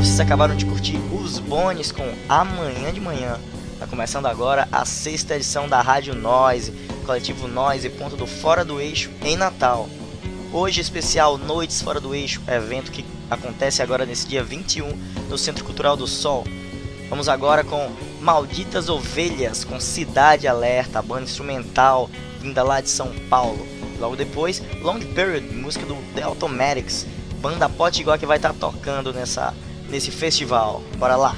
vocês acabaram de curtir Os Bones com Amanhã de Manhã. Tá começando agora a 6ª edição da Rádio Noise, coletivo Noise, ponto do Fora do Eixo em Natal. Hoje especial Noites Fora do Eixo, evento que acontece agora nesse dia 21 no Centro Cultural do Sol. Vamos agora com Malditas Ovelhas, com Cidade Alerta, a banda instrumental vinda lá de São Paulo. Logo depois, Long Period, música do The Automatics, banda potiguar que vai estar tocando nesse festival. Bora lá!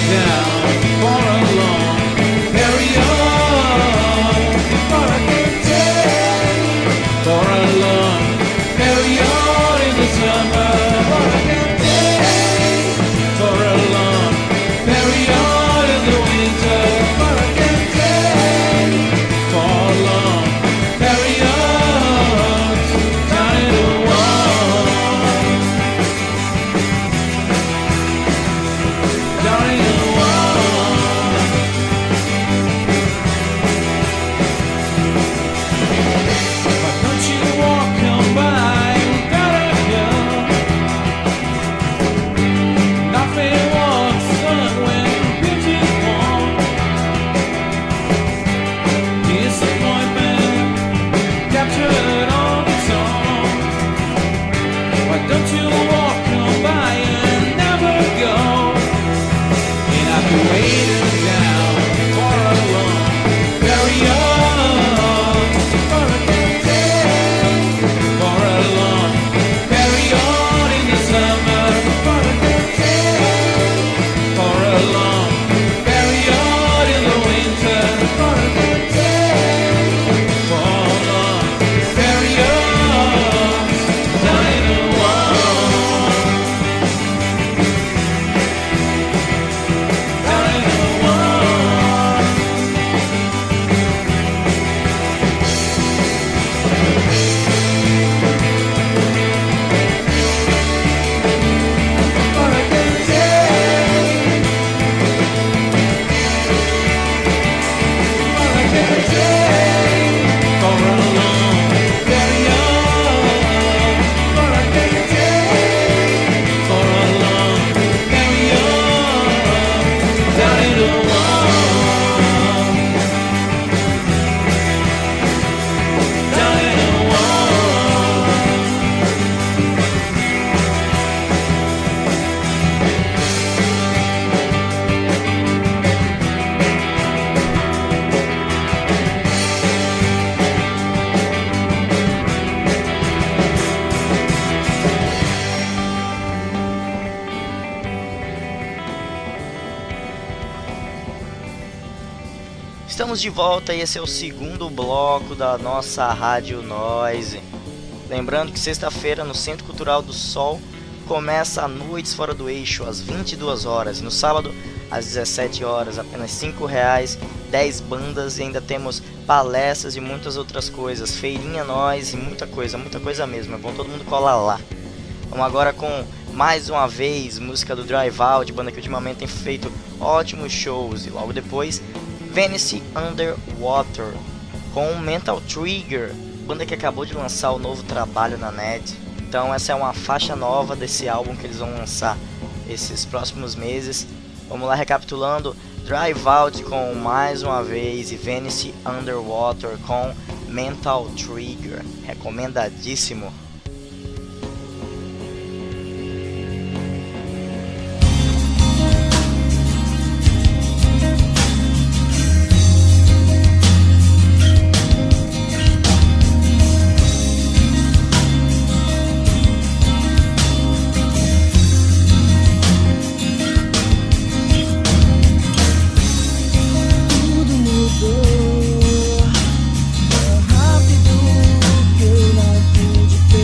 Estamos de volta e esse é o segundo bloco da nossa Rádio Noise. Lembrando que sexta-feira no Centro Cultural do Sol começa a Noites Fora do Eixo às 22 horas. No sábado às 17 horas, apenas R$5, 10 bandas e ainda temos palestras e muitas outras coisas. Feirinha Noise, muita coisa mesmo. É bom todo mundo colar lá. Vamos agora com mais uma vez música do Drive Out, banda que ultimamente tem feito ótimos shows. E logo depois Venice Underwater com Mental Trigger, banda que acabou de lançar o novo trabalho na net. Então essa é uma faixa nova desse álbum que eles vão lançar esses próximos meses. Vamos lá recapitulando: Drive Out com mais uma vez e Venice Underwater com Mental Trigger. Recomendadíssimo. Rápido que eu não pude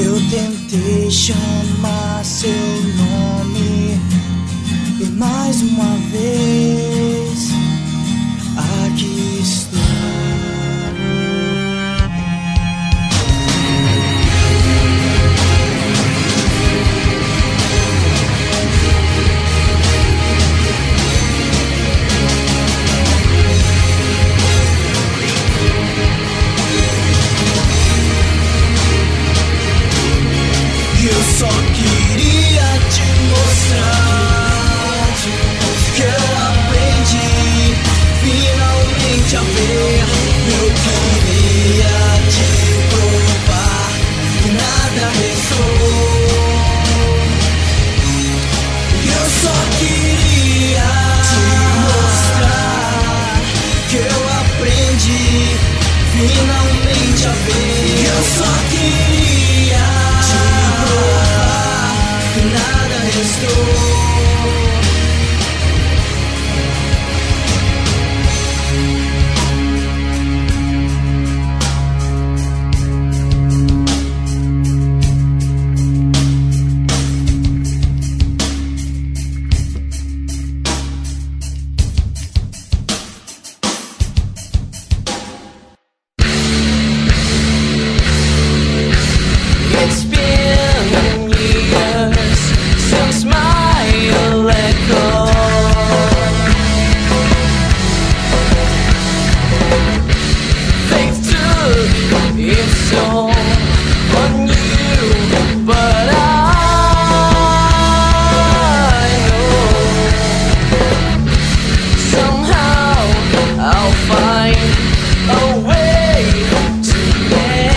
Eu tentei chamar seu nome e mais uma vez aqui estou. Eu só queria te mostrar que eu aprendi finalmente a ver. Eu queria te provar que nada restou. Eu só queria te mostrar que eu aprendi finalmente a ver. Eu só queria que nada restou. It's been years since my let go. Faith took its toll on you, but I know somehow I'll find a way to get.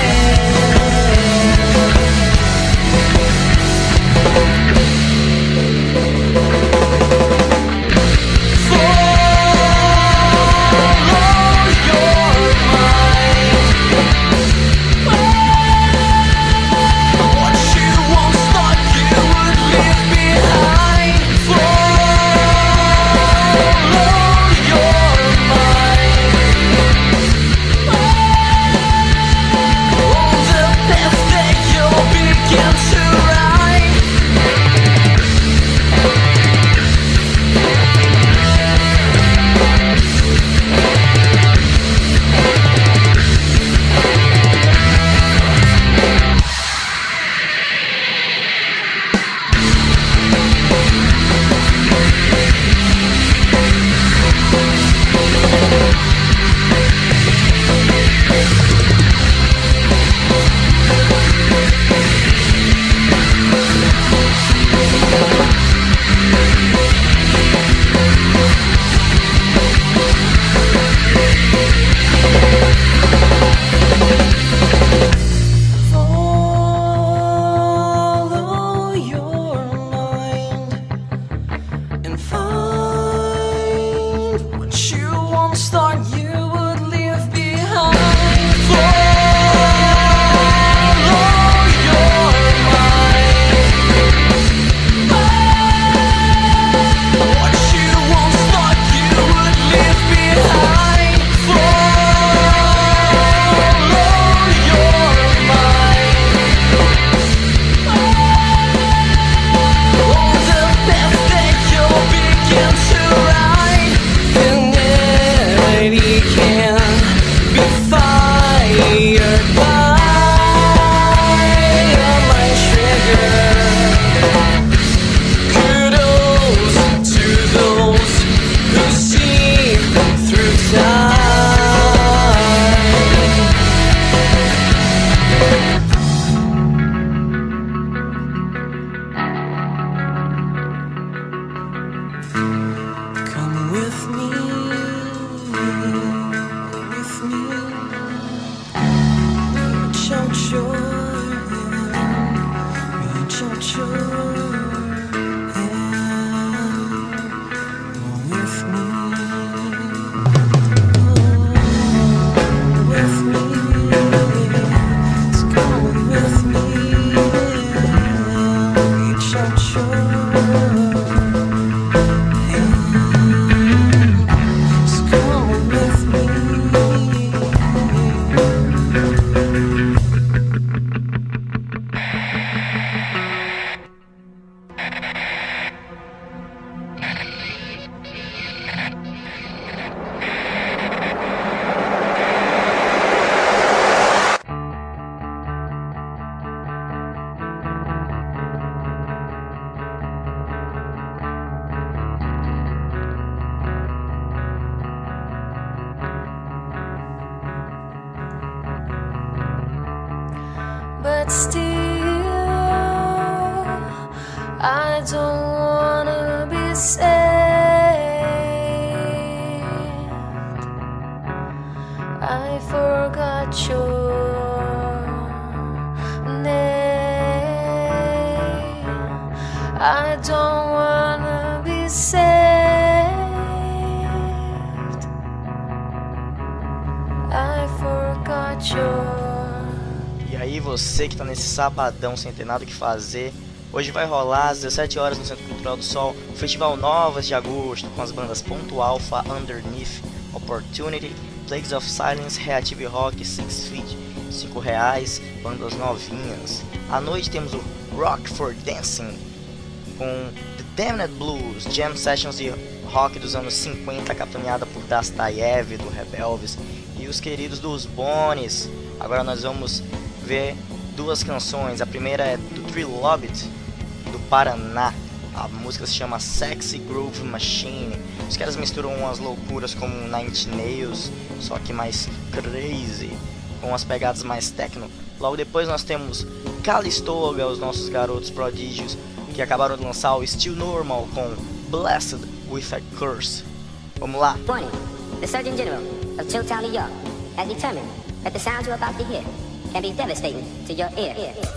I don't wanna be saved. I forgot your name. I don't wanna be saved. I forgot your. E aí você que tá nesse sabadão sem ter nada o que fazer, hoje vai rolar às 17 horas no Centro Cultural do Sol o Festival Novas de Agosto, com as bandas Ponto Alpha, Underneath, Opportunity, Plagues of Silence, Reactive Rock, Six Feet, R$5, bandas novinhas. À noite temos o Rock for Dancing, com The Damned Blues, Jam Sessions de rock dos anos 50, capitaneada por Dastayev, do Rebelves, e os queridos dos Bones. Agora nós vamos ver duas canções. A primeira é do Trilobit, do Paraná. A música se chama Sexy Groove Machine. Os caras misturam umas loucuras como Nine Inch Nails, só que mais crazy, com as pegadas mais techno. Logo depois nós temos Calistoga, os nossos garotos prodígios, que acabaram de lançar o Still Normal com Blessed with a Curse. Vamos lá! Warning, the Surgeon General of Chilltown, New York has determined that the sounds you're about to hear can be devastating to your ear.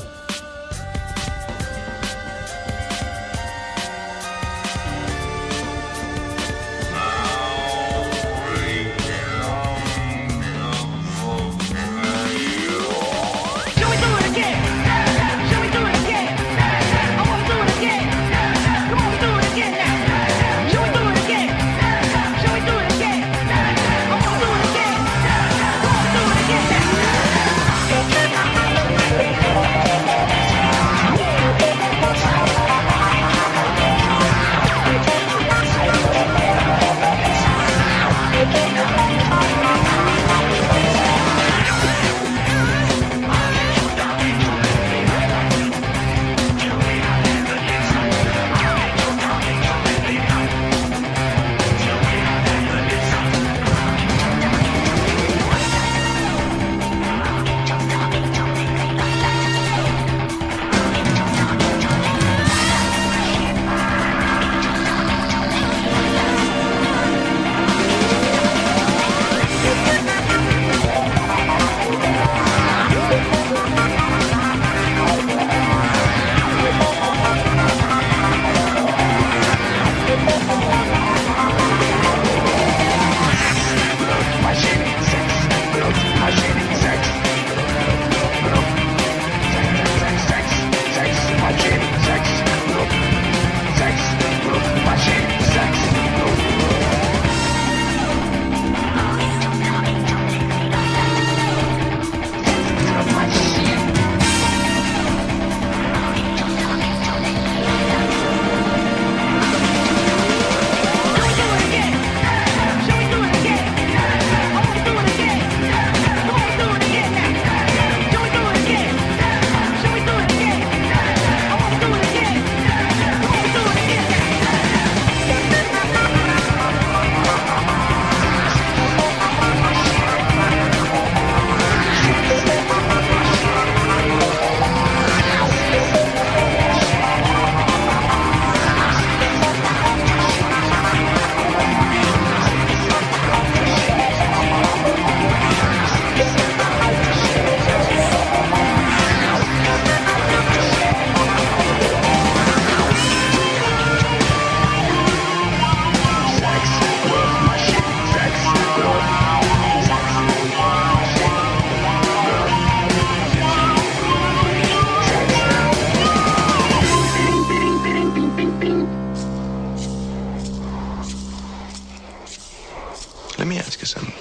Let me ask you something.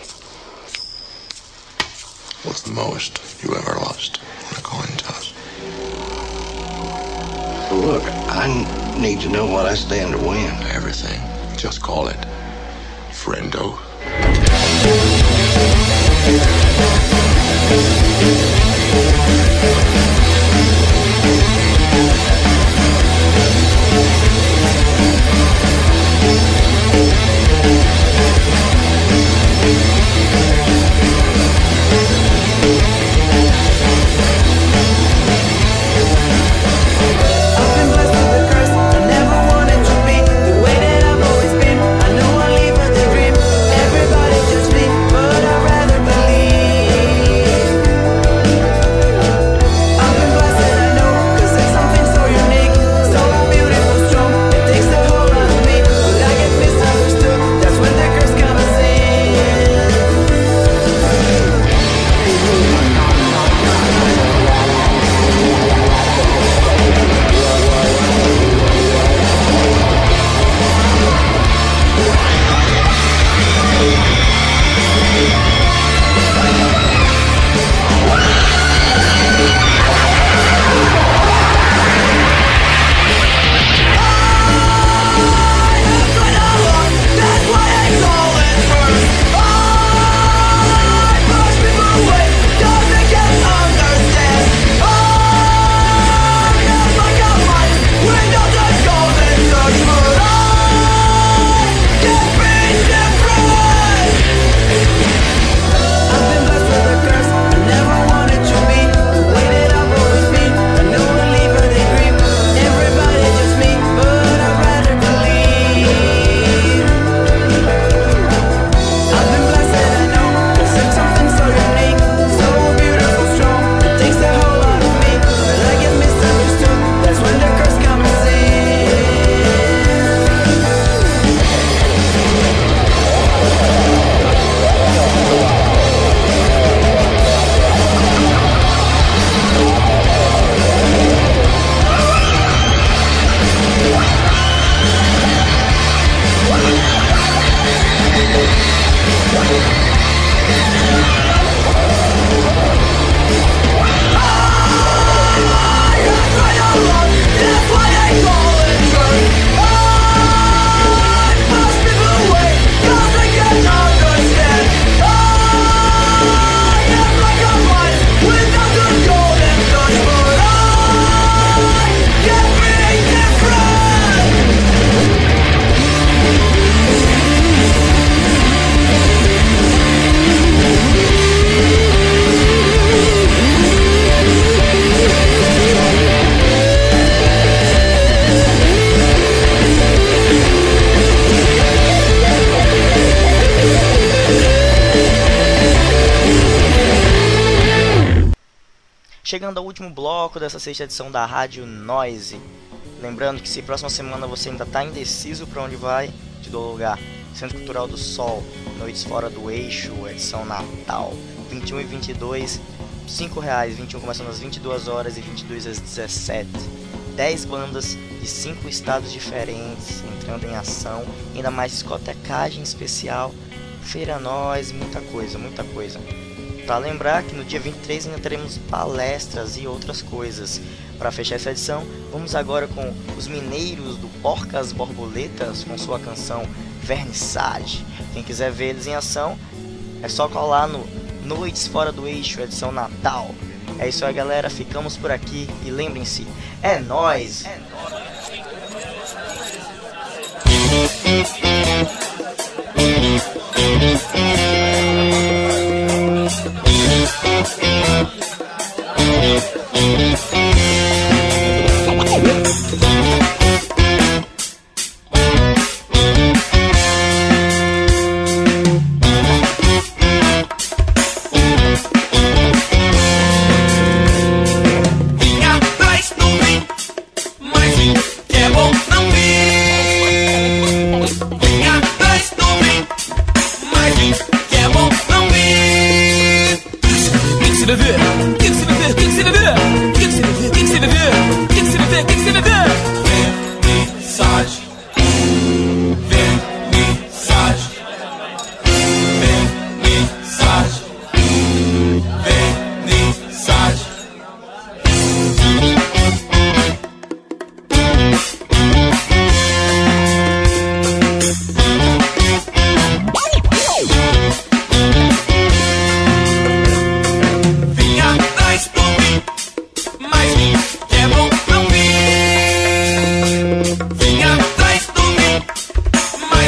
What's the most you ever lost on a coin toss? Look, I need to know what I stand to win. Everything. Just call it friendo. I've been blessed with a curse. chegando ao último bloco dessa sexta edição da Rádio Noise. Lembrando que se próxima semana você ainda está indeciso para onde vai, te dou lugar. Centro Cultural do Sol, Noites Fora do Eixo, edição Natal, 21 e 22, R$5, 21 começando às 22 horas e 22 às 17. 10 bandas de 5 estados diferentes entrando em ação, ainda mais discotecagem especial, Feira Noise, muita coisa. Para lembrar que no dia 23 ainda teremos palestras e outras coisas. Para fechar essa edição, vamos agora com os mineiros do Porcas Borboletas com sua canção Vernissage. Quem quiser ver eles em ação, é só colar no Noites Fora do Eixo, edição Natal. É isso aí, galera, ficamos por aqui e lembrem-se, é nóis! É nóis.